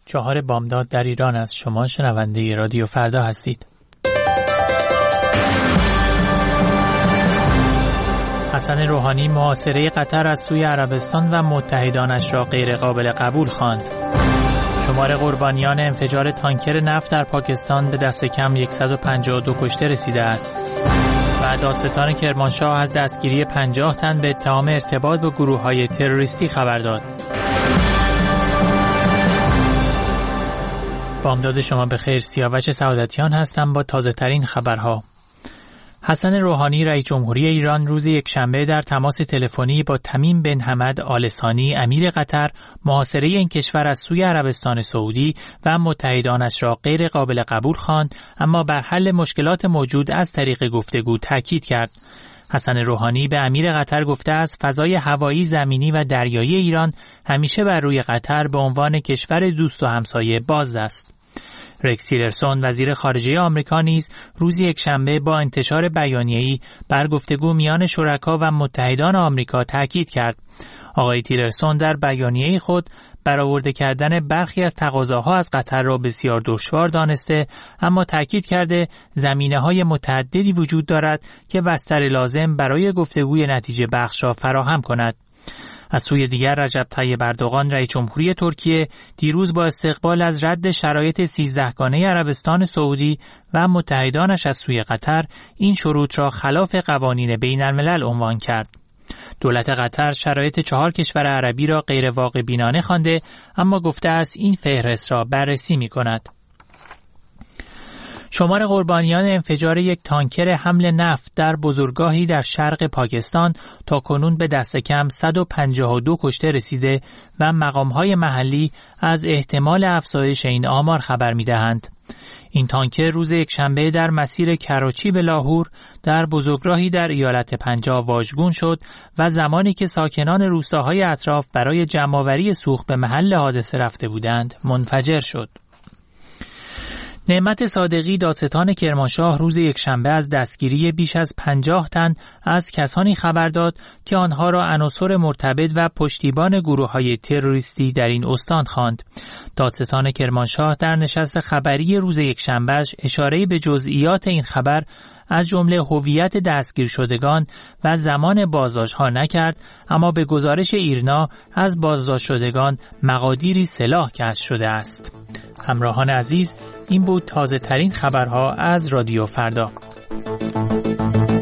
4 بامداد در ایران است. شما شنونده رادیو فردا هستید. حسن روحانی محاصره قطر از سوی عربستان و متحدانش را غیر قابل قبول خواند. شمار قربانیان انفجار تانکر نفت در پاکستان به دست کم 152 کشته رسیده است. و دادستان کرمانشاه از دستگیری 50 تن به اتهام ارتباط با گروه‌های تروریستی خبر داد. بامداد شما بخیر. سیاوش سعادتیان هستم با تازه ترین خبرها. حسن روحانی رئیس جمهوری ایران روز یکشنبه در تماس تلفنی با تمیم بن حمد آل ثانی امیر قطر محاصره این کشور از سوی عربستان سعودی و متحدانش را غیر قابل قبول خواند، اما بر حل مشکلات موجود از طریق گفتگو تاکید کرد. حسن روحانی به امیر قطر گفته است فضای هوایی، زمینی و دریایی ایران همیشه بر روی قطر به عنوان کشور دوست و همسایه باز است. رکس تیلرسون وزیر خارجه آمریکا نیز روز یکشنبه با انتشار بیانیه‌ای بر گفتگو میان شرکا و متحدان آمریکا تاکید کرد. آقای تیلرسون در بیانیه خود برآورده کردن برخی از تقاضاها از قطر را بسیار دشوار دانسته، اما تاکید کرده زمینه‌های متعددی وجود دارد که بستر لازم برای گفتگوی نتیجه بخش را فراهم کند. از سوی دیگر رجب طیب اردوغان رئیس جمهوری ترکیه دیروز با استقبال از رد شرایط 13گانه عربستان سعودی و متحدانش از سوی قطر این شروط را خلاف قوانین بین‌الملل عنوان کرد. دولت قطر شرایط 4 کشور عربی را غیر واقع بینانه خوانده، اما گفته است این فهرست را بررسی می‌کند. شمار قربانیان انفجار یک تانکر حمل نفت در بزرگاهی در شرق پاکستان تاکنون به دست کم 152 کشته رسیده و مقام‌های محلی از احتمال افزایش این آمار خبر می‌دهند. این تانکر روز یکشنبه در مسیر کراچی به لاهور در بزرگراهی در ایالت پنجاب واژگون شد و زمانی که ساکنان روستاهای اطراف برای جمع‌آوری سوخت به محل حادثه رفته بودند منفجر شد. نعمت صادقی دادستان کرمانشاه روز یکشنبه از دستگیری بیش از 50 تن از کسانی خبر داد که آنها را عناصر مرتبط و پشتیبان گروه‌های تروریستی در این استان خواند. دادستان کرمانشاه در نشست خبری روز یکشنبهش اشاره به جزئیات این خبر از جمله هویت دستگیر شدگان و زمان بازداشت‌ها نکرد، اما به گزارش ایرنا از بازداشت شدگان مقادیری سلاح کشف شده است. همراهان عزیز، این بود تازه ترین خبرها از رادیو فردا.